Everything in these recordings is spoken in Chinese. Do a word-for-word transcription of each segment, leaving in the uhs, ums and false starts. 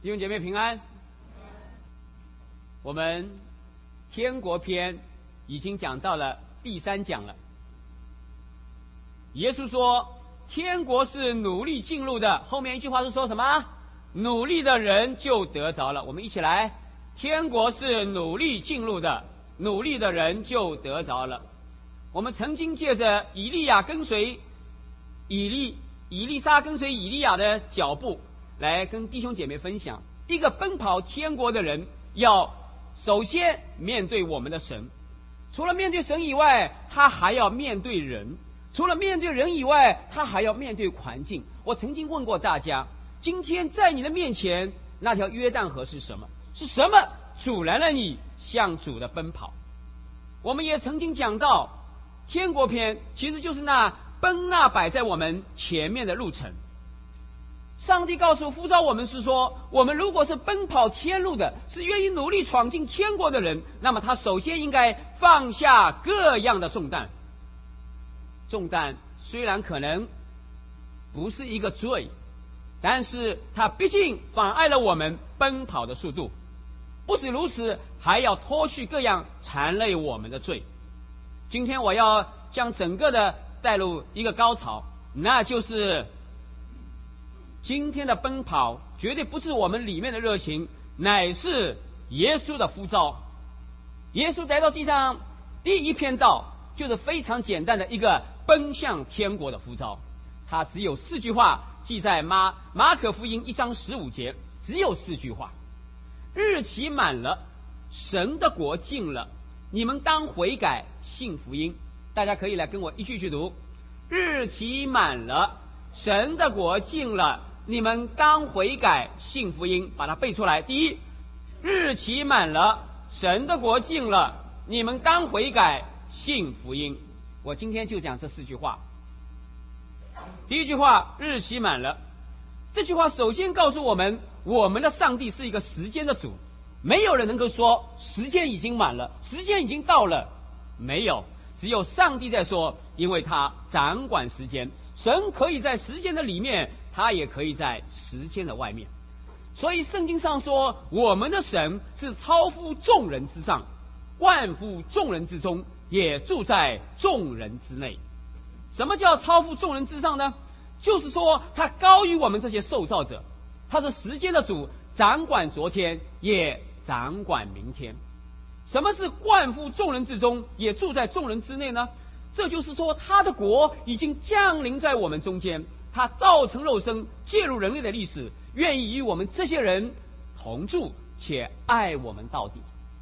弟兄姐妹平安。我们天国篇已经讲到了第三讲了。耶稣说天国是努力进入的，后面一句话是说什么？努力的人就得着了。我们一起来，天国是努力进入的，努力的人就得着了。我们曾经借着以利亚跟随以利以利沙跟随以利亚的脚步，来跟弟兄姐妹分享，一个奔跑天国的人要首先面对我们的神，除了面对神以外，他还要面对人，除了面对人以外，他还要面对环境。我曾经问过大家，今天在你的面前那条约旦河是什么？是什么阻拦了你向主的奔跑？我们也曾经讲到天国篇其实就是那奔那摆在我们前面的路程。上帝告诉呼召我们是说，我们如果是奔跑天路的，是愿意努力闯进天国的人，那么他首先应该放下各样的重担。重担虽然可能不是一个罪，但是它毕竟妨碍了我们奔跑的速度。不止如此，还要脱去各样缠累我们的罪。今天我要将整个的带入一个高潮，那就是今天的奔跑绝对不是我们里面的热情，乃是耶稣的呼召。耶稣来到地上第一篇道就是非常简单的一个奔向天国的呼召，他只有四句话，记在马马可福音一章十五节，只有四句话：日期满了，神的国近了，你们当悔改信福音。大家可以来跟我一句句读：日期满了，神的国近了，你们当悔改信福音。把它背出来。第一，日期满了，神的国近了，你们当悔改信福音。我今天就讲这四句话。第一句话，日期满了。这句话首先告诉我们，我们的上帝是一个时间的主，没有人能够说时间已经满了，时间已经到了，没有，只有上帝在说，因为他掌管时间。神可以在时间的里面，他也可以在时间的外面。所以圣经上说，我们的神是超乎众人之上，万乎众人之中，也住在众人之内。什么叫超乎众人之上呢？就是说他高于我们这些受造者，他是时间的主，掌管昨天，也掌管明天。什么是万乎众人之中，也住在众人之内呢？这就是说他的国已经降临在我们中间，他道成肉身，介入人类的历史，愿意与我们这些人同住，且爱我们到底。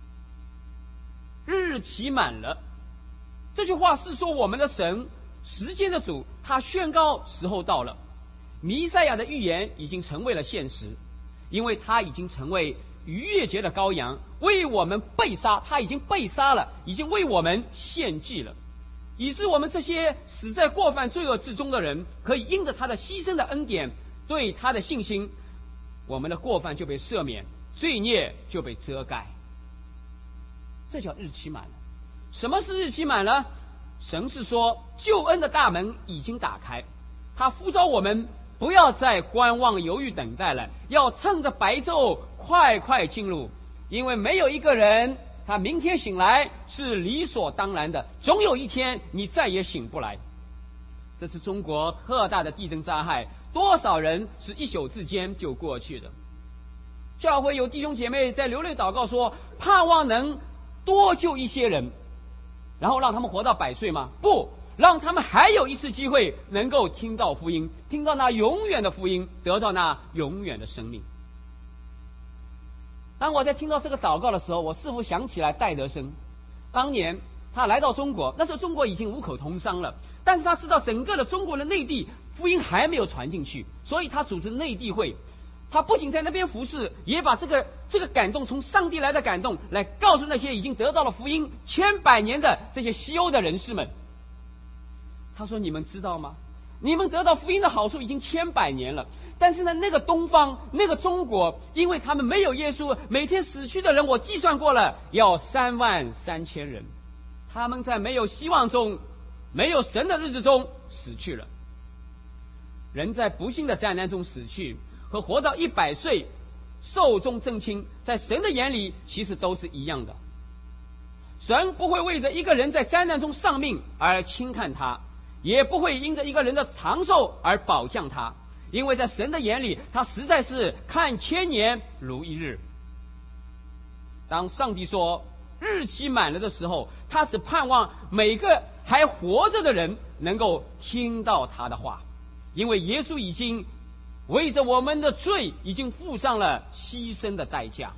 日期满了，这句话是说我们的神时间的主，他宣告时候到了，弥赛亚的预言已经成为了现实，因为他已经成为逾越节的羔羊，为我们被杀，他已经被杀了，已经为我们献祭了，以致我们这些死在过犯罪恶之中的人，可以因着他的牺牲的恩典，对他的信心，我们的过犯就被赦免，罪孽就被遮盖。这叫日期满了。什么是日期满了？神是说救恩的大门已经打开，他呼召我们不要再观望犹豫等待了，要趁着白昼快快进入，因为没有一个人他明天醒来是理所当然的，总有一天你再也醒不来。这是中国特大的地震灾害，多少人是一宿之间就过去的。教会有弟兄姐妹在流泪祷告说，盼望能多救一些人，然后让他们活到百岁吗？不，让他们还有一次机会能够听到福音，听到那永远的福音，得到那永远的生命。当我在听到这个祷告的时候，我似乎想起来戴德生，当年他来到中国，那时候中国已经五口通商了，但是他知道整个的中国的内地福音还没有传进去，所以他组织内地会。他不仅在那边服侍，也把这个这个感动，从上帝来的感动，来告诉那些已经得到了福音千百年的这些西欧的人士们。他说：“你们知道吗？你们得到福音的好处已经千百年了，但是呢，那个东方，那个中国，因为他们没有耶稣，每天死去的人我计算过了，要三万三千人。他们在没有希望中，没有神的日子中死去了。人在不幸的灾难中死去，和活到一百岁寿终正寝，在神的眼里其实都是一样的。神不会为着一个人在灾难中丧命而轻看他，也不会因着一个人的长寿而保降他，因为在神的眼里，他实在是看千年如一日。当上帝说日期满了的时候，他只盼望每个还活着的人能够听到他的话，因为耶稣已经为着我们的罪已经付上了牺牲的代价。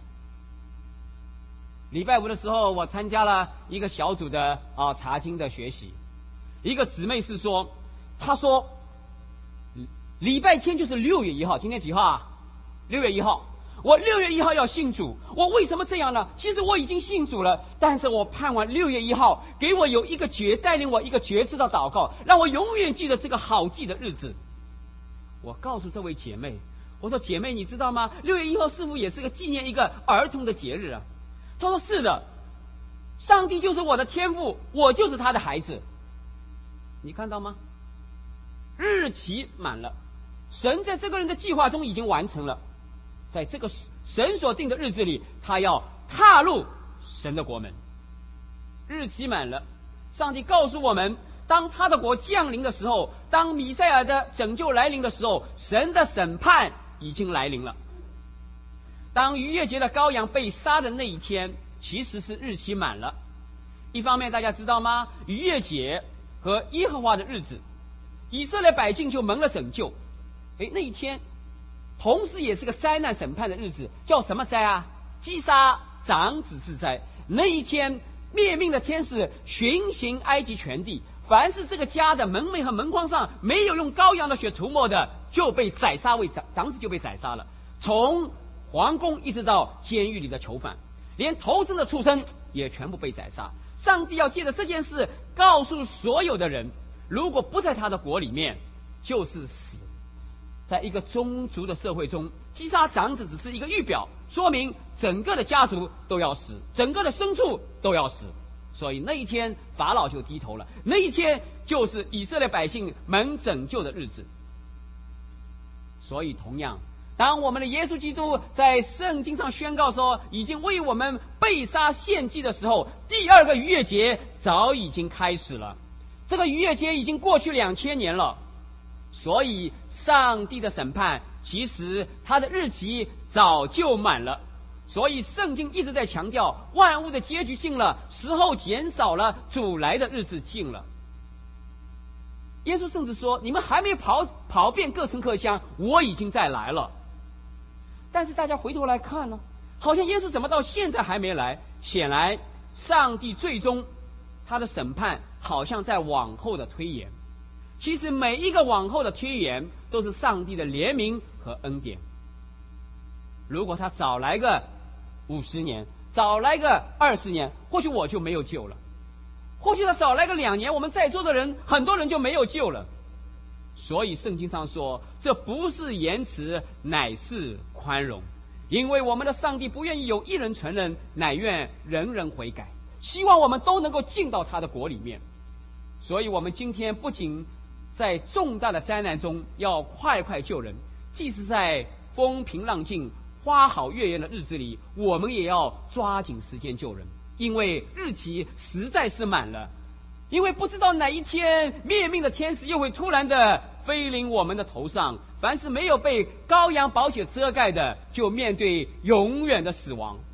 礼拜五的时候，我参加了一个小组的啊查经的学习。一个姊妹是说，她说礼拜天就是六月一号，今天几号啊？六月一号。我六月一号要信主，我为什么这样呢？其实我已经信主了，但是我盼望六月一号给我有一个觉，带领我一个觉知的祷告，让我永远记得这个好记的日子。我告诉这位姐妹，我说姐妹，你知道吗？六月一号似乎也是个纪念一个儿童的节日啊。她说是的，上帝就是我的天父，我就是他的孩子。你看到吗？日期满了，神在这个人的计划中已经完成了，在这个神所定的日子里，他要踏入神的国门。日期满了，上帝告诉我们，当他的国降临的时候，当弥赛亚的拯救来临的时候，神的审判已经来临了。当逾越节的羔羊被杀的那一天，其实是日期满了。一方面大家知道吗？逾越节和耶和华的日子，以色列百姓就蒙了拯救。诶，那一天同时也是个灾难审判的日子，叫什么灾啊？击杀长子之灾。那一天灭命的天使巡行埃及全地，凡是这个家的门楣和门框上没有用羔羊的血涂抹的，就被宰杀，为长长子就被宰杀了。从皇宫一直到监狱里的囚犯，连头生的畜生也全部被宰杀。上帝要借着这件事告诉所有的人，如果不在他的国里面，就是死。在一个宗族的社会中，击杀长子只是一个预表，说明整个的家族都要死，整个的牲畜都要死。所以那一天法老就低头了，那一天就是以色列百姓蒙拯救的日子。所以同样，当我们的耶稣基督在圣经上宣告说已经为我们被杀献祭的时候，第二个逾越节早已经开始了。这个逾越节已经过去两千年了，所以上帝的审判其实他的日期早就满了。所以圣经一直在强调，万物的结局近了，时候减少了，主来的日子近了。耶稣甚至说，你们还没跑跑遍各城各乡，我已经再来了。但是大家回头来看呢，好像耶稣怎么到现在还没来？显然上帝最终他的审判好像在往后的推延。其实每一个往后的推延都是上帝的怜悯和恩典。如果他早来个五十年，早来个二十年，或许我就没有救了。或许他少来个两年，我们在座的人很多人就没有救了。所以圣经上说，这不是延迟，乃是宽容。因为我们的上帝不愿意有一人承认，乃愿人人悔改，希望我们都能够进到他的国里面。所以我们今天不仅在重大的灾难中要快快救人，即使在风平浪静、花好月圆的日子里，我们也要抓紧时间救人，因为日期实在是满了。因为不知道哪一天灭命的天使又会突然的飞临我们的头上，凡是没有被羔羊宝血遮盖的，就面对永远的死亡。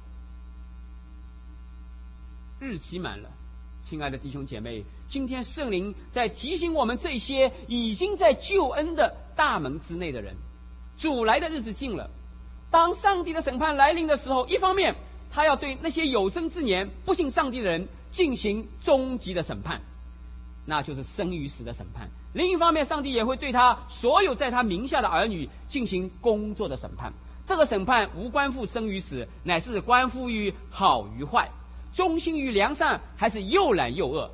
日期满了，亲爱的弟兄姐妹，今天圣灵在提醒我们这些已经在救恩的大门之内的人，主来的日子近了。当上帝的审判来临的时候，一方面他要对那些有生之年不信上帝的人进行终极的审判，那就是生与死的审判。另一方面，上帝也会对他所有在他名下的儿女进行工作的审判。这个审判无关乎生与死，乃是关乎于好与坏，忠心于良善，还是又懒又恶。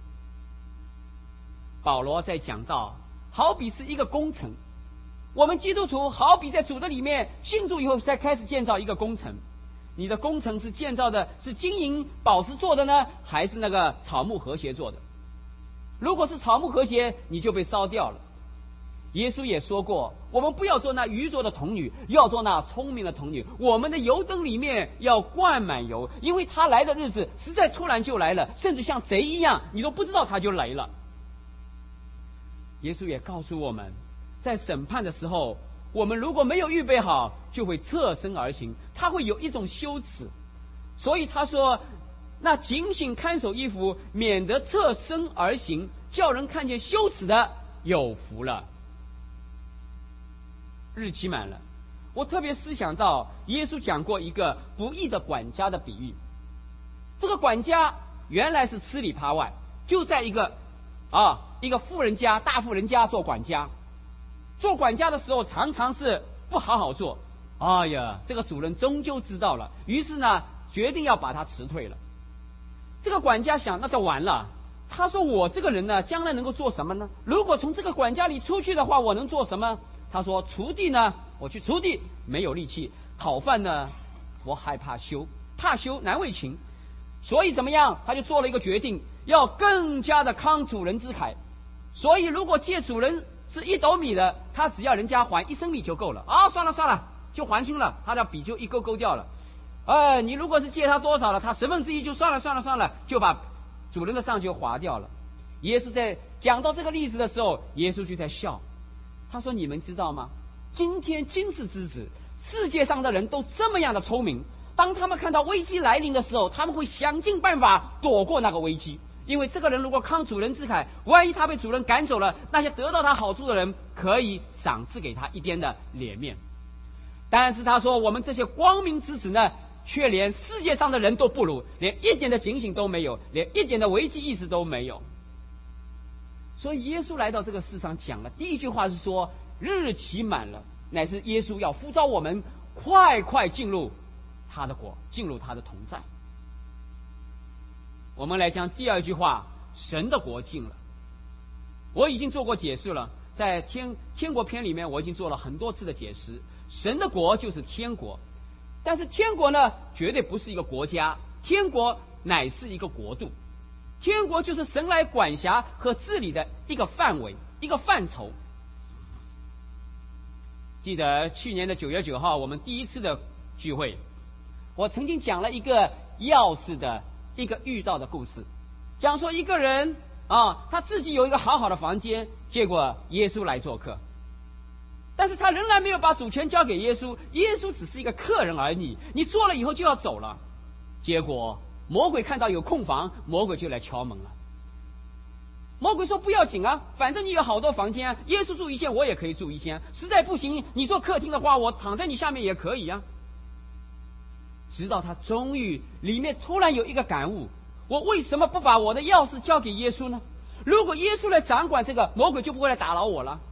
保罗在讲到，好比是一个工程，我们基督徒好比在主的里面信主以后才开始建造一个工程。你的工程是建造的是金银宝石做的呢，还是那个草木和谐做的？如果是草木和谐，你就被烧掉了。 耶稣也说过，我们不要做那愚拙的童女，要做那聪明的童女。我们的油灯里面要灌满油，因为他来的日子实在突然就来了，甚至像贼一样，你都不知道他就来了。耶稣也告诉我们，在审判的时候，我们如果没有预备好，就会侧身而行，他会有一种羞耻。所以他说，那警醒看守衣服，免得侧身而行，叫人看见羞耻的，有福了。日期满了，我特别思想到耶稣讲过一个不义的管家的比喻。这个管家原来是吃里扒外，就在一个啊一个富人家大富人家做管家。做管家的时候常常是不好好做，哎呀，这个主人终究知道了，于是呢决定要把他辞退了。这个管家想，那就完了。他说，我这个人呢将来能够做什么呢？如果从这个管家里出去的话，我能做什么？他说，锄地呢我去锄地没有力气，讨饭呢我害怕羞，怕羞难为情，所以怎么样，他就做了一个决定，要更加的慷主人之慨。所以如果借主人是一斗米的，他只要人家还一升米就够了啊！算了算了，就还清了，他的笔就一勾勾掉了。哎，你如果是借他多少了，他十分之一就算了算了算了，就把主人的账就划掉了。耶稣在讲到这个例子的时候，耶稣就在笑。他说，你们知道吗？今天今世之子，世界上的人都这么样的聪明，当他们看到危机来临的时候，他们会想尽办法躲过那个危机。因为这个人如果慷主人之慨，万一他被主人赶走了，那些得到他好处的人可以赏赐给他一点的脸面。但是他说，我们这些光明之子呢，却连世界上的人都不如，连一点的警醒都没有，连一点的危机意识都没有。所以耶稣来到这个世上讲了第一句话是说，日期满了，乃是耶稣要呼召我们快快进入他的国，进入他的同在。我们来讲第二句话，神的国近了。我已经做过解释了，在天天国篇里面我已经做了很多次的解释。神的国就是天国，但是天国呢绝对不是一个国家，天国乃是一个国度。天国就是神来管辖和治理的一个范围，一个范畴。记得去年的九月九号我们第一次的聚会，我曾经讲了一个钥匙的一个遇到的故事，讲说一个人啊，他自己有一个好好的房间，结果耶稣来做客，但是他仍然没有把主权交给耶稣，耶稣只是一个客人而已，你做了以后就要走了。结果魔鬼看到有空房，魔鬼就来敲门了。魔鬼说，不要紧啊，反正你有好多房间啊，耶稣住一间我也可以住一间，实在不行你做客厅的话，我躺在你下面也可以啊。直到他终于里面突然有一个感悟，我为什么不把我的钥匙交给耶稣呢？如果耶稣来掌管这个，魔鬼就不会来打扰我了。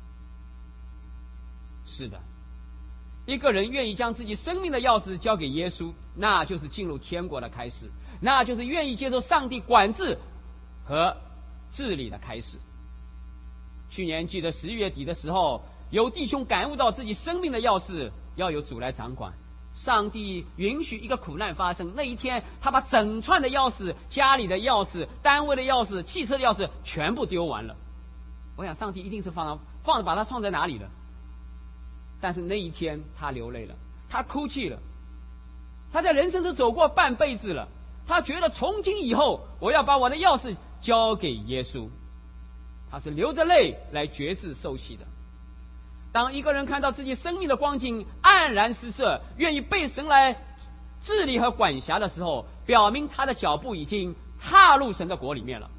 是的，一个人愿意将自己生命的钥匙交给耶稣，那就是进入天国的开始，那就是愿意接受上帝管制和治理的开始。去年记得十一月底的时候，有弟兄感悟到自己生命的钥匙要由主来掌管。上帝允许一个苦难发生，那一天他把整串的钥匙，家里的钥匙，单位的钥匙，汽车的钥匙全部丢完了。我想上帝一定是放放把它放在哪里了。但是那一天他流泪了，他哭泣了，他在人生中走过半辈子了，他觉得从今以后我要把我的钥匙交给耶稣。他是流着泪来决志受洗的。当一个人看到自己生命的光景黯然失色，愿意被神来治理和管辖的时候，表明他的脚步已经踏入神的国里面了。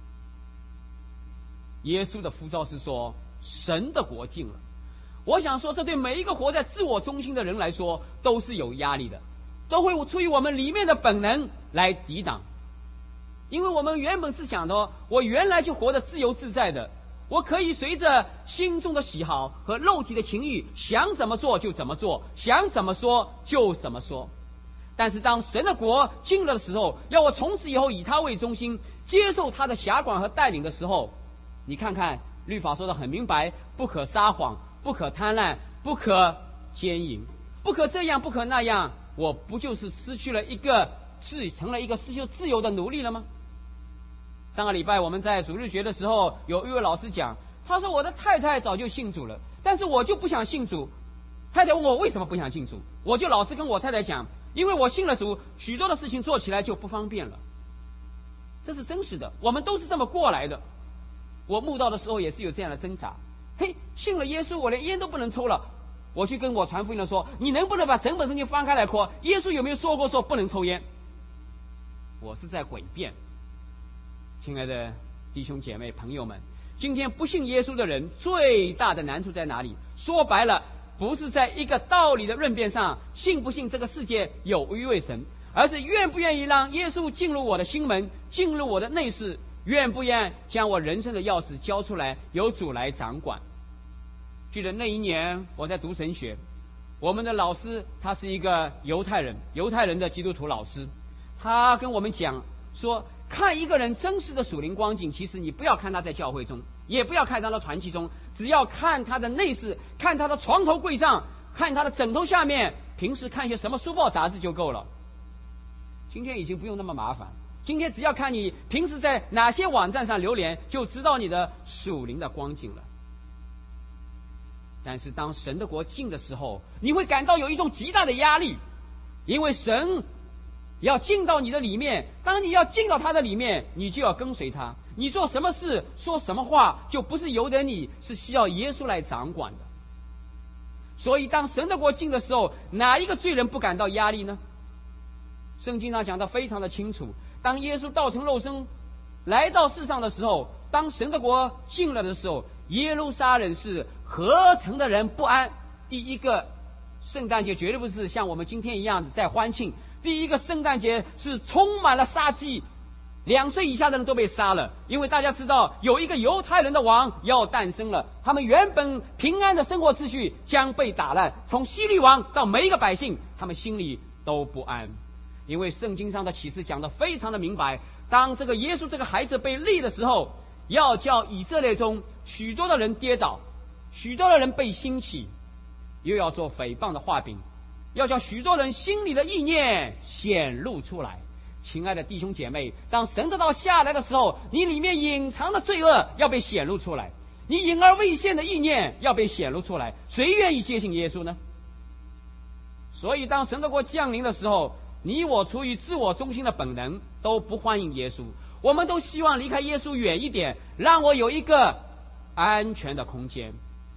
耶稣的呼召是说，神的国近了。我想说，这对每一个活在自我中心的人来说都是有压力的，都会出于我们里面的本能来抵挡。因为我们原本是想的，我原来就活得自由自在的，我可以随着心中的喜好和肉体的情欲，想怎么做就怎么做，想怎么说就怎么说。但是当神的国进了的时候，要我从此以后以他为中心，接受他的辖管和带领的时候，你看看律法说得很明白，不可撒谎，不可贪婪，不可奸淫，不可这样，不可那样，我不就是失去了一个自成了一个失去自由的奴隶了吗？上个礼拜我们在主日学的时候，有一位老师讲， 他说我的太太早就信主了，但是我就不想信主。太太问我为什么不想信主，我就老实跟我太太讲，因为我信了主，许多的事情做起来就不方便了。这是真实的，我们都是这么过来的。我慕道的时候也是有这样的挣扎，嘿，信了耶稣，我连烟都不能抽了。我去跟我传福音的说，你能不能把整本圣经翻开来看，耶稣有没有说过说不能抽烟？我是在诡辩。亲爱的弟兄姐妹朋友们，今天不信耶稣的人最大的难处在哪里？说白了，不是在一个道理的论辩上，信不信这个世界有一位神，而是愿不愿意让耶稣进入我的心门，进入我的内室，愿不愿将我人生的钥匙交出来，由主来掌管。记得那一年我在读神学，我们的老师他是一个犹太人，犹太人的基督徒老师，他跟我们讲说，看一个人真实的属灵光景，其实你不要看他在教会中，也不要看他的团契中，只要看他的内室，看他的床头柜上，看他的枕头下面，平时看些什么书报杂志就够了。今天已经不用那么麻烦，今天只要看你平时在哪些网站上流连，就知道你的属灵的光景了。但是当神的国近的时候，你会感到有一种极大的压力，因为神要进到你的里面，当你要进到他的里面，你就要跟随他，你做什么事说什么话就不是由得你，是需要耶稣来掌管的。所以当神的国近的时候，哪一个罪人不感到压力呢？圣经上讲得非常的清楚，当耶稣道成肉身来到世上的时候，当神的国近了的时候，耶路撒冷是何成的人不安。第一个圣诞节绝对不是像我们今天一样在欢庆，第一个圣诞节是充满了杀机，两岁以下的人都被杀了，因为大家知道有一个犹太人的王要诞生了，他们原本平安的生活秩序将被打烂，从希律王到每一个百姓，他们心里都不安。因为圣经上的启示讲得非常的明白，当这个耶稣这个孩子被立的时候，要叫以色列中许多的人跌倒，许多的人被兴起，又要做诽谤的画饼，要叫许多人心里的意念显露出来。亲爱的弟兄姐妹，当神的道下来的时候，你里面隐藏的罪恶要被显露出来，你隐而未现的意念要被显露出来，谁愿意接近耶稣呢？所以当神的国降临的时候，你我出于自我中心的本能都不欢迎耶稣，我们都希望离开耶稣远一点，让我有一个安全的空间。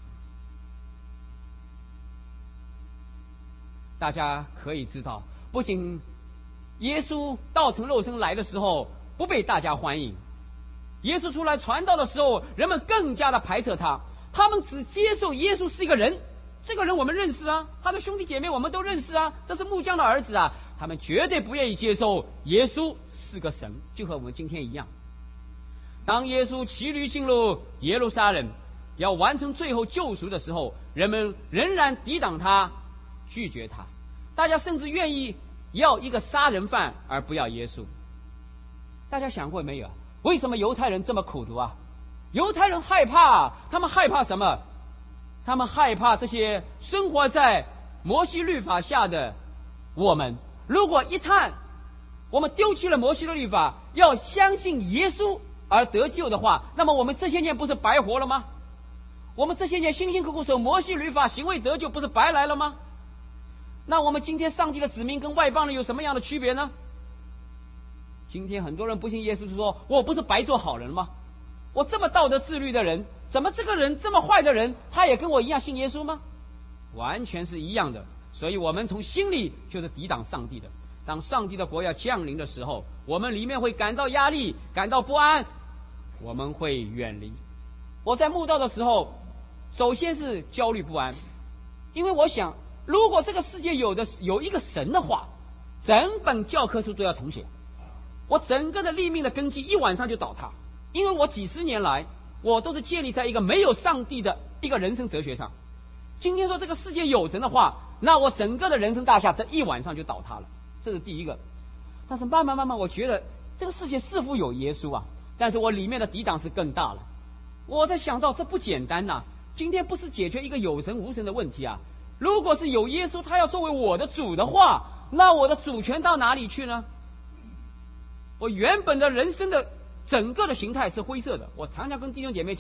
大家可以知道，不仅耶稣道成肉身来的时候不被大家欢迎，耶稣出来传道的时候，人们更加的排斥他，他们只接受耶稣是一个人，这个人我们认识啊，他的兄弟姐妹我们都认识啊，这是木匠的儿子啊，他们绝对不愿意接受耶稣是个神，就和我们今天一样。当耶稣骑驴进入耶路撒冷，要完成最后救赎的时候，人们仍然抵挡他，拒绝他，大家甚至愿意要一个杀人犯而不要耶稣。大家想过没有，为什么犹太人这么苦毒啊？犹太人害怕，他们害怕什么？他们害怕这些生活在摩西律法下的我们，如果一旦我们丢弃了摩西的律法，要相信耶稣而得救的话，那么我们这些年不是白活了吗？我们这些年辛辛苦苦守摩西律法，行为得救，不是白来了吗？那我们今天上帝的子民跟外邦人有什么样的区别呢？今天很多人不信耶稣，是说我不是白做好人吗？我这么道德自律的人，怎么这个人这么坏的人，他也跟我一样信耶稣吗？完全是一样的。所以我们从心里就是抵挡上帝的。当上帝的国要降临的时候，我们里面会感到压力，感到不安，我们会远离。我在慕道的时候，首先是焦虑不安，因为我想，如果这个世界有的有一个神的话，整本教科书都要重写，我整个的立命的根基一晚上就倒塌。因为我几十年来，我都是建立在一个没有上帝的一个人生哲学上。今天说这个世界有神的话，那我整个的人生大厦这一晚上就倒塌了，这是第一个。但是慢慢慢慢，我觉得这个世界似乎有耶稣啊，但是我里面的抵挡是更大了。我在想到这不简单呐、啊，今天不是解决一个有神无神的问题啊。如果是有耶稣，他要作为我的主的话，那我的主权到哪里去呢？我原本的人生的整个的形态是灰色的。我常常跟弟兄姐妹讲，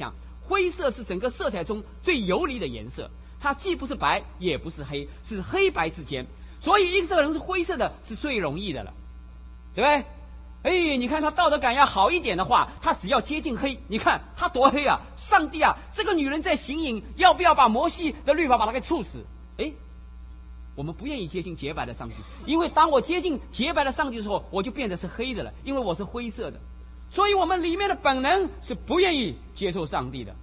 灰色是整个色彩中最游离的颜色，它既不是白也不是黑，是黑白之间。所以一个人是灰色的是最容易的了，对不对？哎，你看他道德感要好一点的话，他只要接近黑，你看他多黑啊！上帝啊，这个女人在行淫，要不要把摩西的律法把她给处死？哎，我们不愿意接近洁白的上帝，因为当我接近洁白的上帝的时候，我就变得是黑的了，因为我是灰色的。所以我们里面的本能是不愿意接受上帝的。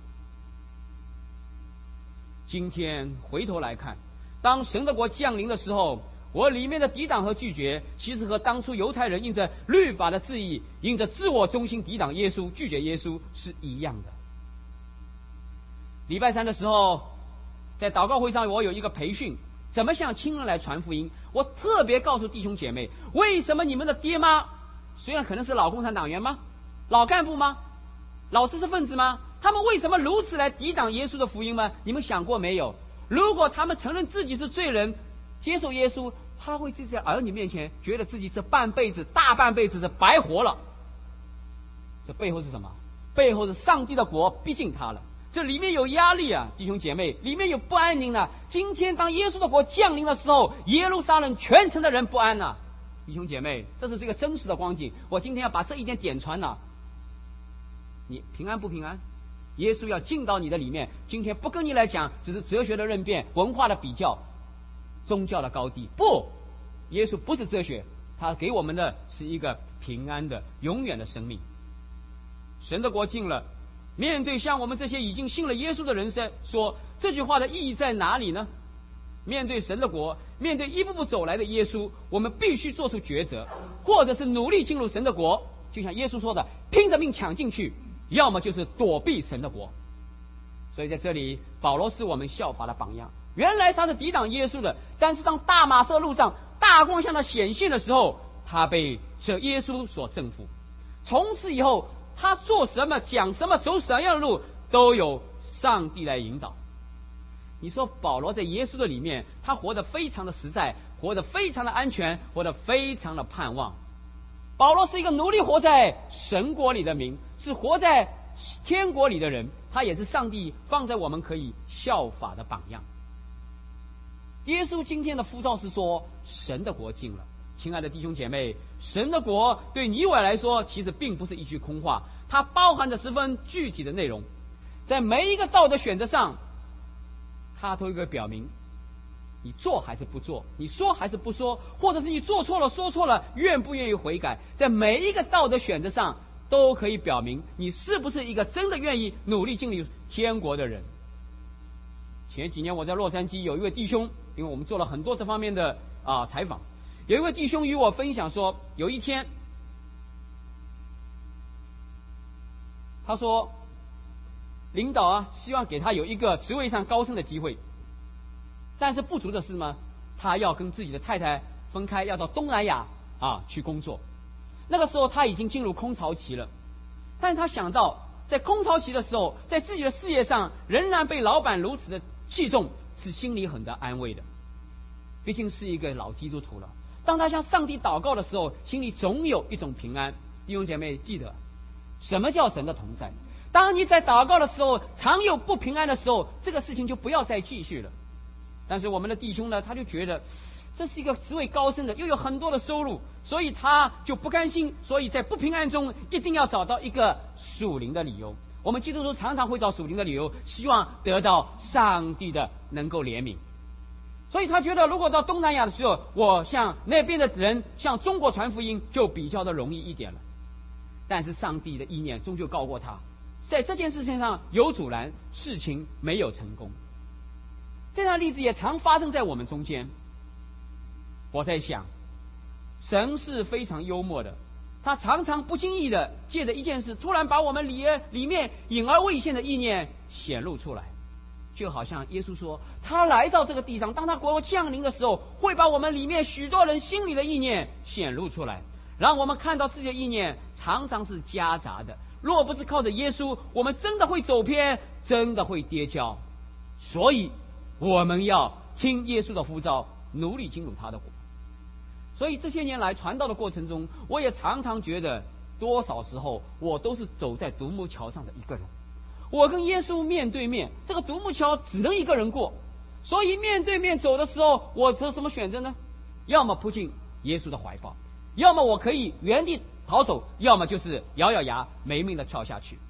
今天回头来看，当神的国降临的时候，我里面的抵挡和拒绝，其实和当初犹太人因着律法的质疑，因着自我中心抵挡耶稣、拒绝耶稣是一样的。礼拜三的时候，在祷告会上，我有一个培训，怎么向亲人来传福音。我特别告诉弟兄姐妹，为什么你们的爹妈虽然可能是老共产党员吗？老干部吗？老知识分子吗？他们为什么如此来抵挡耶稣的福音吗？你们想过没有？如果他们承认自己是罪人，接受耶稣，他会在儿女面前觉得自己这半辈子大半辈子是白活了。这背后是什么？背后是上帝的国逼近他了，这里面有压力啊，弟兄姐妹，里面有不安宁啊。今天当耶稣的国降临的时候，耶路撒冷全城的人不安啊，弟兄姐妹，这是这个真实的光景。我今天要把这一点点传了，你平安不平安？耶稣要进到你的里面，今天不跟你来讲只是哲学的论辩、文化的比较、宗教的高低，不，耶稣不是哲学，他给我们的是一个平安的永远的生命。神的国近了，面对像我们这些已经信了耶稣的人生，说这句话的意义在哪里呢？面对神的国，面对一步步走来的耶稣，我们必须做出抉择，或者是努力进入神的国，就像耶稣说的，拼着命抢进去，要么就是躲避神的国。所以在这里，保罗是我们效法的榜样。原来他是抵挡耶稣的，但是当大马色路上大光向他显现的时候，他被这耶稣所征服。从此以后，他做什么、讲什么、走什么样的路，都有上帝来引导。你说保罗在耶稣的里面，他活得非常的实在，活得非常的安全，活得非常的盼望。保罗是一个努力活在神国里的民，是活在天国里的人，他也是上帝放在我们可以效法的榜样。耶稣今天的呼召是说，神的国近了。亲爱的弟兄姐妹，神的国对你我来说其实并不是一句空话，它包含着十分具体的内容。在每一个道德选择上，它都会表明你做还是不做，你说还是不说，或者是你做错了说错了，愿不愿意悔改。在每一个道德选择上都可以表明你是不是一个真的愿意努力进入天国的人。前几年我在洛杉矶有一位弟兄，因为我们做了很多这方面的啊采访，有一位弟兄与我分享说，有一天他说领导啊希望给他有一个职位上高升的机会，但是不足的是呢，他要跟自己的太太分开，要到东南亚啊去工作。那个时候他已经进入空巢期了，但是他想到在空巢期的时候，在自己的事业上仍然被老板如此的器重，是心里很得安慰的。毕竟是一个老基督徒了，当他向上帝祷告的时候，心里总有一种平安。弟兄姐妹记得，什么叫神的同在？当你在祷告的时候常有不平安的时候，这个事情就不要再继续了。但是我们的弟兄呢，他就觉得这是一个职位高升的，又有很多的收入，所以他就不甘心，所以在不平安中一定要找到一个属灵的理由。我们基督徒常常会找属灵的理由，希望得到上帝的能够怜悯。所以他觉得如果到东南亚的时候，我向那边的人向中国传福音就比较的容易一点了。但是上帝的意念终究高过他，在这件事情上有阻拦，事情没有成功。这样的例子也常发生在我们中间。我在想，神是非常幽默的，他常常不经意的借着一件事，突然把我们里里面隐而未现的意念显露出来。就好像耶稣说，他来到这个地上，当他国降临的时候，会把我们里面许多人心里的意念显露出来，让我们看到自己的意念常常是夹杂的。若不是靠着耶稣，我们真的会走偏，真的会跌跤。所以我们要听耶稣的呼召，努力进入他的国。所以这些年来传道的过程中，我也常常觉得，多少时候我都是走在独木桥上的一个人。 我跟耶稣面对面，这个独木桥只能一个人过，所以面对面走的时候，我有什么选择呢？要么扑进耶稣的怀抱，要么我可以原地逃走，要么就是咬咬牙没命的跳下去。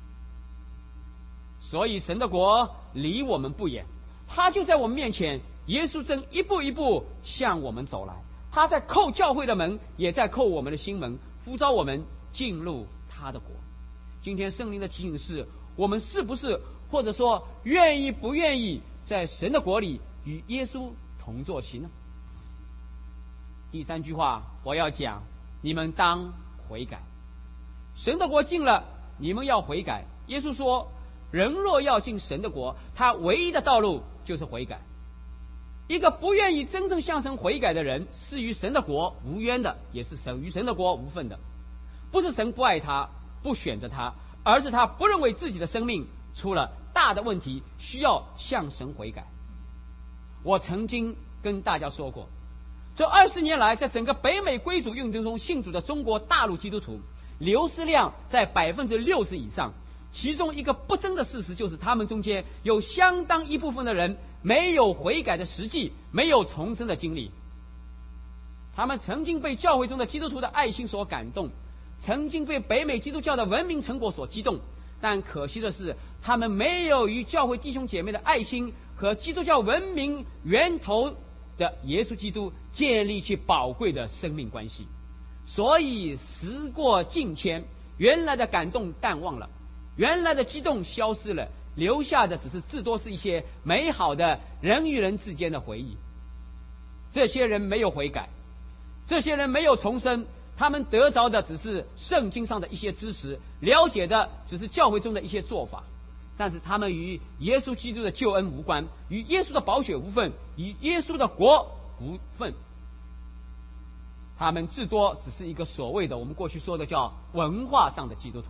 所以神的国离我们不远，他就在我们面前，耶稣正一步一步向我们走来，他在叩教会的门，也在叩我们的心门，呼召我们进入他的国。今天圣灵的提醒是，我们是不是或者说愿意不愿意在神的国里与耶稣同坐席呢？第三句话我要讲，你们当悔改。神的国近了，你们要悔改。耶稣说，人若要进神的国，他唯一的道路就是悔改。一个不愿意真正向神悔改的人，是与神的国无冤的，也是神与神的国无份的。不是神不爱他，不选择他，而是他不认为自己的生命出了大的问题，需要向神悔改。我曾经跟大家说过，这二十年来，在整个北美归主运动中信主的中国大陆基督徒流失量在百分之六十以上。其中一个不争的事实就是，他们中间有相当一部分的人没有悔改的实际，没有重生的经历。他们曾经被教会中的基督徒的爱心所感动，曾经被北美基督教的文明成果所激动，但可惜的是，他们没有与教会弟兄姐妹的爱心和基督教文明源头的耶稣基督建立起宝贵的生命关系。所以时过境迁，原来的感动淡忘了，原来的激动消失了，留下的只是至多是一些美好的人与人之间的回忆。这些人没有悔改，这些人没有重生，他们得着的只是圣经上的一些知识，了解的只是教会中的一些做法，但是他们与耶稣基督的救恩无关，与耶稣的宝血无份，与耶稣的国无份。他们至多只是一个所谓的我们过去说的叫文化上的基督徒。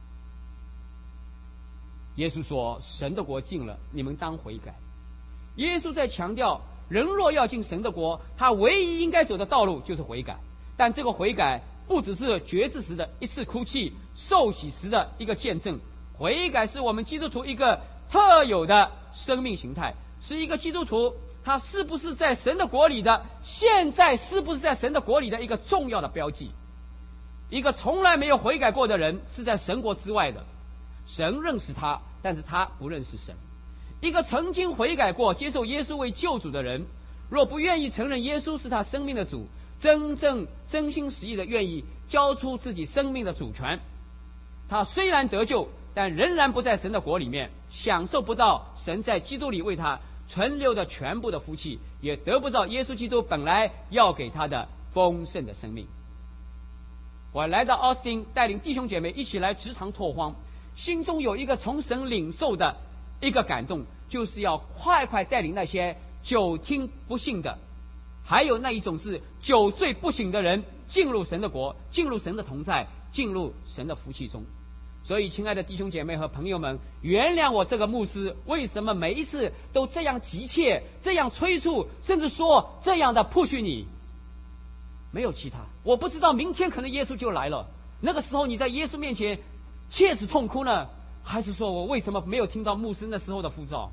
耶稣说，神的国近了，你们当悔改。耶稣在强调，人若要进神的国，他唯一应该走的道路就是悔改。但这个悔改不只是决志时的一次哭泣，受洗时的一个见证，悔改是我们基督徒一个特有的生命形态，是一个基督徒他是不是在神的国里的，现在是不是在神的国里的一个重要的标记。一个从来没有悔改过的人是在神国之外的，神认识他，但是他不认识神。一个曾经悔改过接受耶稣为救主的人，若不愿意承认耶稣是他生命的主，真正真心实意的愿意交出自己生命的主权，他虽然得救，但仍然不在神的国里面，享受不到神在基督里为他存留的全部的福气，也得不到耶稣基督本来要给他的丰盛的生命。我来到奥斯汀，带领弟兄姐妹一起来直堂拓荒，心中有一个从神领受的一个感动，就是要快快带领那些久听不信的，还有那一种是久睡不醒的人进入神的国，进入神的同在，进入神的福气中。所以亲爱的弟兄姐妹和朋友们，原谅我这个牧师为什么每一次都这样急切，这样催促，甚至说这样的push你。没有其他，我不知道明天可能耶稣就来了，那个时候你在耶稣面前切齿痛哭呢，还是说我为什么没有听到牧师那时候的呼召？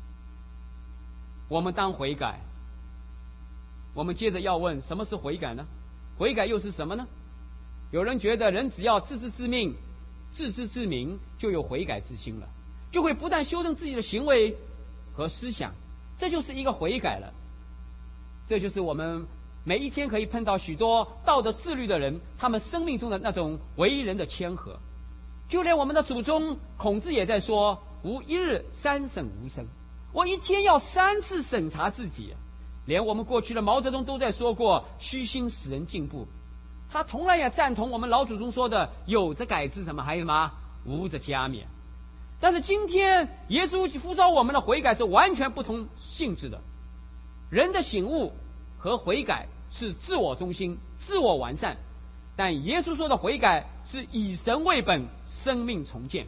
我们当悔改。我们接着要问，什么是悔改呢？悔改又是什么呢？有人觉得人只要自知自命，自知自明，就有悔改之心了，就会不但修正自己的行为和思想，这就是一个悔改了。这就是我们每一天可以碰到许多道德自律的人，他们生命中的那种为人的谦和。就连我们的祖宗孔子也在说，吾一日三省吾身，我一天要三次审查自己。连我们过去的毛泽东都在说过，虚心使人进步。他同样也赞同我们老祖宗说的，有则改之，什么还有什么，无则加勉。但是今天耶稣呼召我们的悔改是完全不同性质的。人的醒悟和悔改是自我中心、自我完善，但耶稣说的悔改是以神为本，生命重建。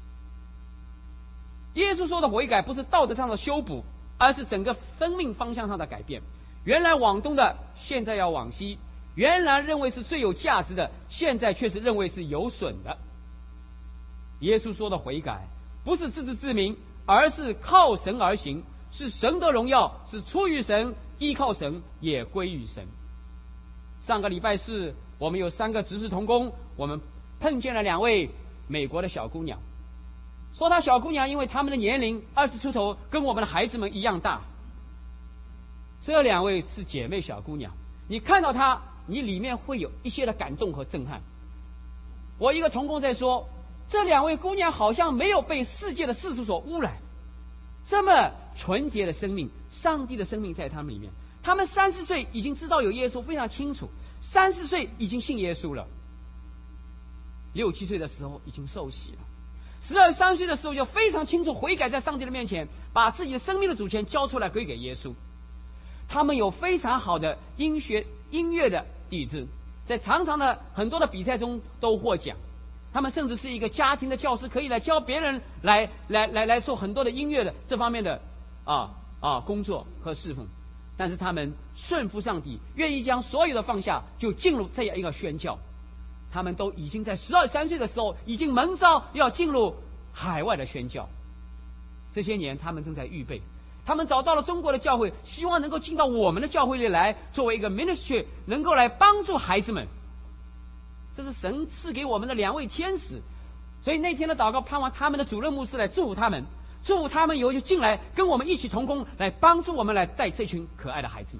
耶稣说的悔改不是道德上的修补，而是整个生命方向上的改变。原来往东的，现在要往西；原来认为是最有价值的，现在却是认为是有损的。耶稣说的悔改不是自知之明，而是靠神而行，是神的荣耀，是出于神，依靠神，也归于神。上个礼拜四，我们有三个执事同工，我们碰见了两位美国的小姑娘，说她小姑娘因为她们的年龄二十出头，跟我们的孩子们一样大。这两位是姐妹小姑娘，你看到她，你里面会有一些的感动和震撼。我一个同工在说，这两位姑娘好像没有被世界的世俗所污染，这么纯洁的生命，上帝的生命在他们里面。他们三十岁已经知道有耶稣，非常清楚，三十岁已经信耶稣了，六七岁的时候已经受洗了，十二三岁的时候就非常清楚悔改，在上帝的面前把自己的生命的主权交出来归给耶稣。他们有非常好的音学音乐的底子，在常常的很多的比赛中都获奖。他们甚至是一个家庭的教师，可以来教别人来来来来做很多的音乐的这方面的啊啊工作和侍奉。但是他们顺服上帝，愿意将所有的放下，就进入这样一个宣教。他们都已经在十二三岁的时候，已经蒙召要进入海外的宣教。这些年他们正在预备，他们找到了中国的教会，希望能够进到我们的教会里来，作为一个 ministry， 能够来帮助孩子们。这是神赐给我们的两位天使。所以那天的祷告，盼望他们的主任牧师来祝福他们，祝福他们以后就进来跟我们一起同工，来帮助我们来带这群可爱的孩子们。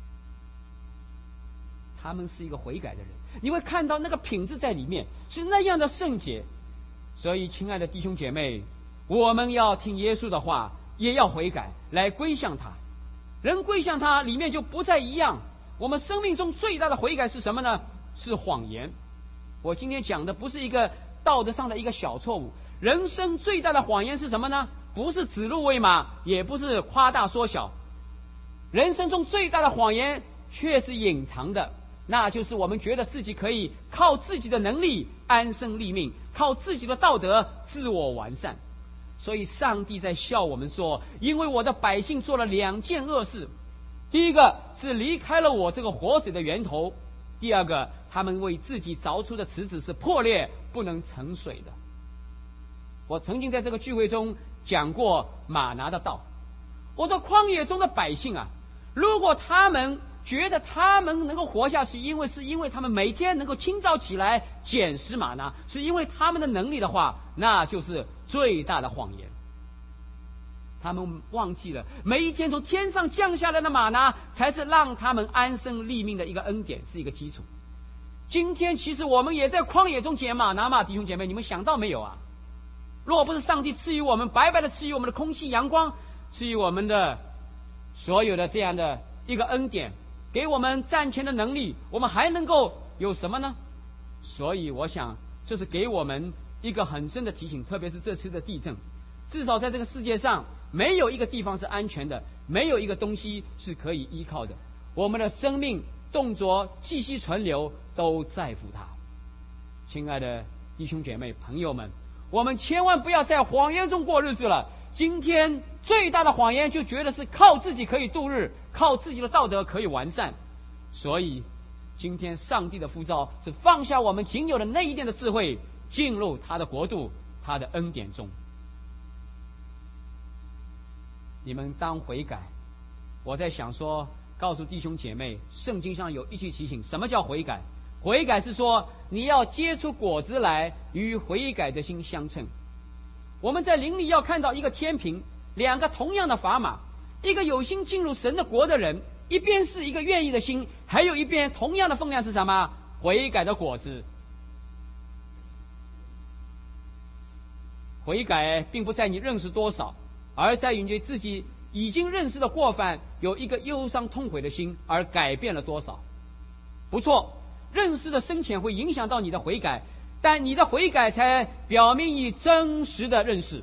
他们是一个悔改的人，你会看到那个品质在里面，是那样的圣洁。所以亲爱的弟兄姐妹，我们要听耶稣的话，也要悔改，来归向他。人归向他里面就不再一样。我们生命中最大的悔改是什么呢？是谎言。我今天讲的不是一个道德上的一个小错误，人生最大的谎言是什么呢？不是指鹿为马，也不是夸大缩小。人生中最大的谎言却是隐藏的，那就是我们觉得自己可以靠自己的能力安身立命，靠自己的道德自我完善。所以上帝在笑我们说，因为我的百姓做了两件恶事，第一个是离开了我这个活水的源头，第二个他们为自己凿出的池子是破裂不能盛水的。我曾经在这个聚会中讲过马拿的道，我说旷野中的百姓啊，如果他们觉得他们能够活下去，因为是因为他们每天能够清早起来捡拾马拿，是因为他们的能力的话，那就是最大的谎言。他们忘记了每一天从天上降下来的马拿才是让他们安身立命的一个恩典，是一个基础。今天其实我们也在旷野中捡马拿嘛，弟兄姐妹，你们想到没有啊？若不是上帝赐予我们白白的赐予我们的空气阳光，赐予我们的所有的这样的一个恩典，给我们赚钱的能力，我们还能够有什么呢？所以我想这是给我们一个很深的提醒，特别是这次的地震，至少在这个世界上没有一个地方是安全的，没有一个东西是可以依靠的。我们的生命动作继续存留都在乎它。亲爱的弟兄姐妹朋友们，我们千万不要在谎言中过日子了。今天最大的谎言就觉得是靠自己可以度日，靠自己的道德可以完善。所以今天上帝的呼召是放下我们仅有的那一点的智慧，进入他的国度，他的恩典中。你们当悔改。我在想说，告诉弟兄姐妹，圣经上有一句提醒，什么叫悔改？悔改是说你要结出果子来，与悔改的心相称。我们在灵里要看到一个天平，两个同样的砝码，一个有心进入神的国的人，一边是一个愿意的心，还有一边同样的分量是什么？悔改的果子。悔改并不在你认识多少，而在于你对自己已经认识的过犯有一个忧伤痛悔的心，而改变了多少。不错，认识的深浅会影响到你的悔改，但你的悔改才表明你真实的认识。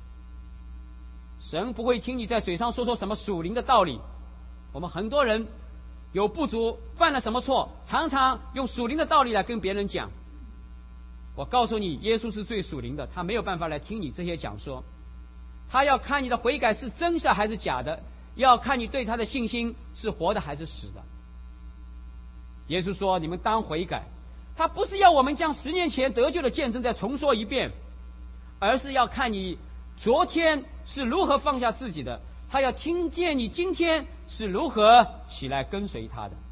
神不会听你在嘴上说说什么属灵的道理。我们很多人有不足，犯了什么错，常常用属灵的道理来跟别人讲。我告诉你，耶稣是最属灵的，他没有办法来听你这些讲说。他要看你的悔改是真的还是假的，要看你对他的信心是活的还是死的。耶稣说你们当悔改，他不是要我们将十年前得救的见证再重说一遍，而是要看你昨天是如何放下自己的，他要听见你今天是如何起来跟随他的。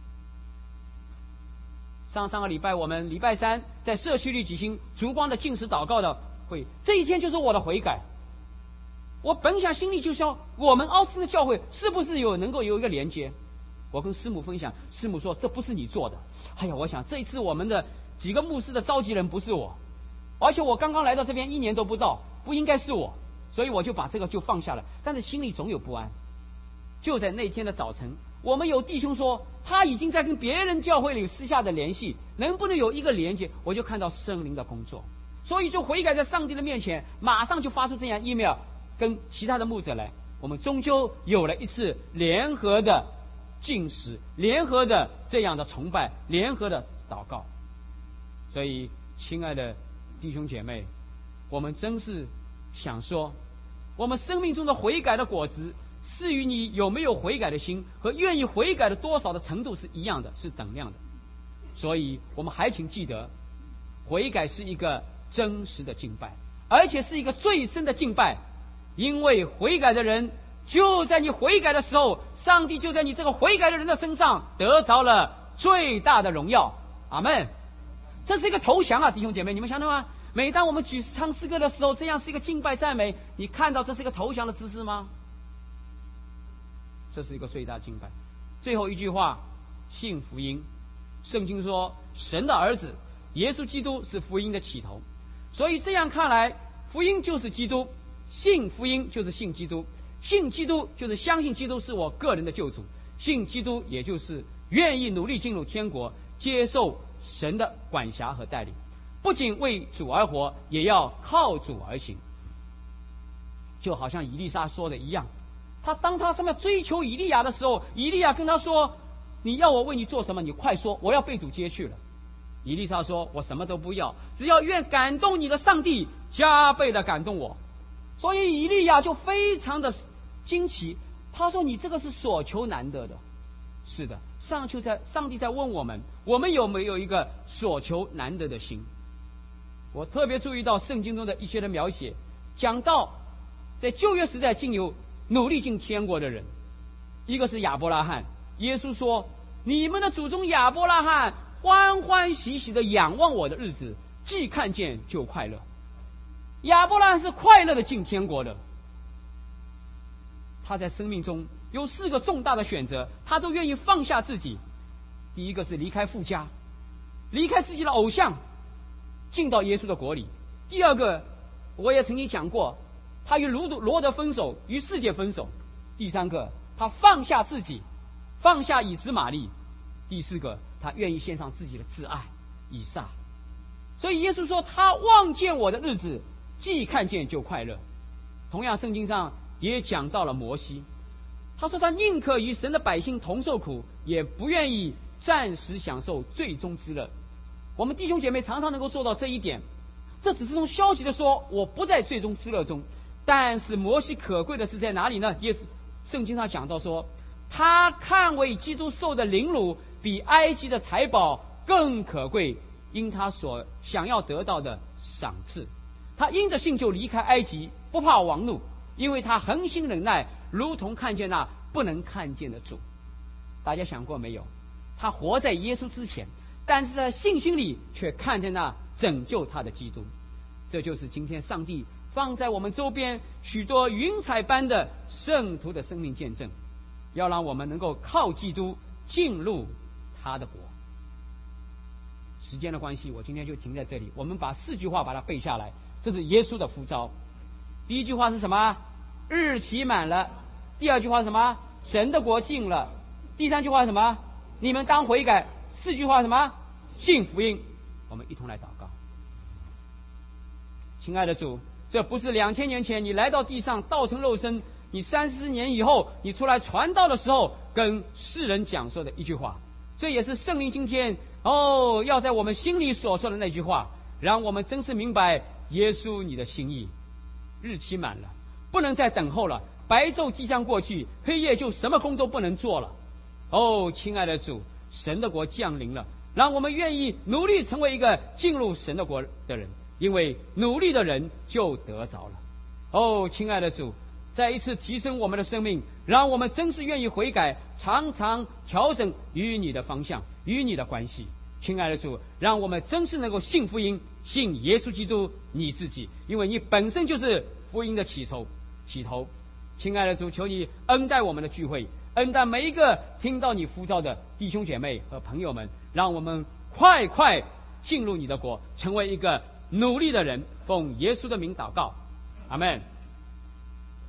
上上个礼拜我们礼拜三在社区里举行烛光的禁食祷告的会，这一天就是我的悔改。我本想心里就说，我们奥斯的教会是不是有能够有一个连接？我跟师母分享，师母说这不是你做的。哎呀，我想这一次我们的几个牧师的召集人不是我，而且我刚刚来到这边一年都不到，不应该是我，所以我就把这个就放下了。但是心里总有不安。就在那天的早晨，我们有弟兄说他已经在跟别人教会里私下的联系，能不能有一个连接？我就看到圣灵的工作，所以就悔改在上帝的面前，马上就发出这样 email 跟其他的牧者来，我们终究有了一次联合的禁食，联合的这样的崇拜，联合的祷告。所以亲爱的弟兄姐妹，我们真是想说，我们生命中的悔改的果子是与你有没有悔改的心和愿意悔改的多少的程度是一样的，是等量的。所以我们还请记得，悔改是一个真实的敬拜，而且是一个最深的敬拜，因为悔改的人就在你悔改的时候，上帝就在你这个悔改的人的身上得着了最大的荣耀。阿们。这是一个投降啊，弟兄姐妹，你们想到吗？每当我们举唱诗歌的时候，这样是一个敬拜赞美，你看到这是一个投降的姿势吗？这是一个最大敬拜。最后一句话，信福音。圣经说神的儿子耶稣基督是福音的起头，所以这样看来，福音就是基督，信福音就是信基督，信基督就是相信基督是我个人的救主，信基督也就是愿意努力进入天国，接受神的管辖和带领，不仅为主而活，也要靠主而行。就好像以利沙说的一样，他当他这么追求以利亚的时候，以利亚跟他说，你要我为你做什么，你快说，我要被主接去了。以利沙说，我什么都不要，只要愿感动你的上帝加倍的感动我。所以以利亚就非常的惊奇，他说，你这个是所求难得的。是的，上就在上帝在问我们，我们有没有一个所求难得的心？我特别注意到圣经中的一些的描写，讲到在旧约时代竟有努力进天国的人，一个是亚伯拉罕。耶稣说，你们的祖宗亚伯拉罕欢欢喜喜的仰望我的日子，既看见就快乐。亚伯拉罕是快乐的进天国的。他在生命中有四个重大的选择，他都愿意放下自己。第一个是离开父家，离开自己的偶像，进到耶稣的国里。第二个，我也曾经讲过，他与罗罗德分手，与世界分手。第三个，他放下自己，放下以实玛利。第四个，他愿意献上自己的挚爱以撒。所以耶稣说，他望见我的日子，既看见就快乐。同样圣经上也讲到了摩西，他说他宁可与神的百姓同受苦，也不愿意暂时享受最终之乐。我们弟兄姐妹常常能够做到这一点，这只是从消极的说，我不在最终之乐中。但是摩西可贵的是在哪里呢？耶稣圣经上讲到说，他看为基督受的凌辱比埃及的财宝更可贵，因他所想要得到的赏赐。他因着信就离开埃及，不怕王怒，因为他恒心忍耐，如同看见那不能看见的主。大家想过没有？他活在耶稣之前，但是在信心里却看见那拯救他的基督。这就是今天上帝放在我们周边许多云彩般的圣徒的生命见证，要让我们能够靠基督进入他的国。时间的关系，我今天就停在这里。我们把四句话把它背下来，这是耶稣的呼召。第一句话是什么？日期满了。第二句话是什么？神的国近了。第三句话是什么？你们当悔改。四句话是什么？信福音。我们一同来祷告。亲爱的主，这不是两千年前你来到地上道成肉身，你三十年以后你出来传道的时候跟世人讲说的一句话，这也是圣灵今天哦要在我们心里所说的那句话，让我们真是明白耶稣你的心意。日期满了，不能再等候了，白昼即将过去，黑夜就什么工都不能做了。哦，亲爱的主，神的国降临了，让我们愿意努力成为一个进入神的国的人，因为努力的人就得着了。 哦，亲爱的主，再一次提升我们的生命，让我们真是愿意悔改，常常调整与你的方向，与你的关系。亲爱的主，让我们真是能够信福音，信耶稣基督你自己，因为你本身就是福音的起头起头。亲爱的主，求你恩待我们的聚会，恩待每一个听到你呼召的弟兄姐妹和朋友们，让我们快快进入你的国，成为一个努力的人。奉耶稣的名祷告，阿们。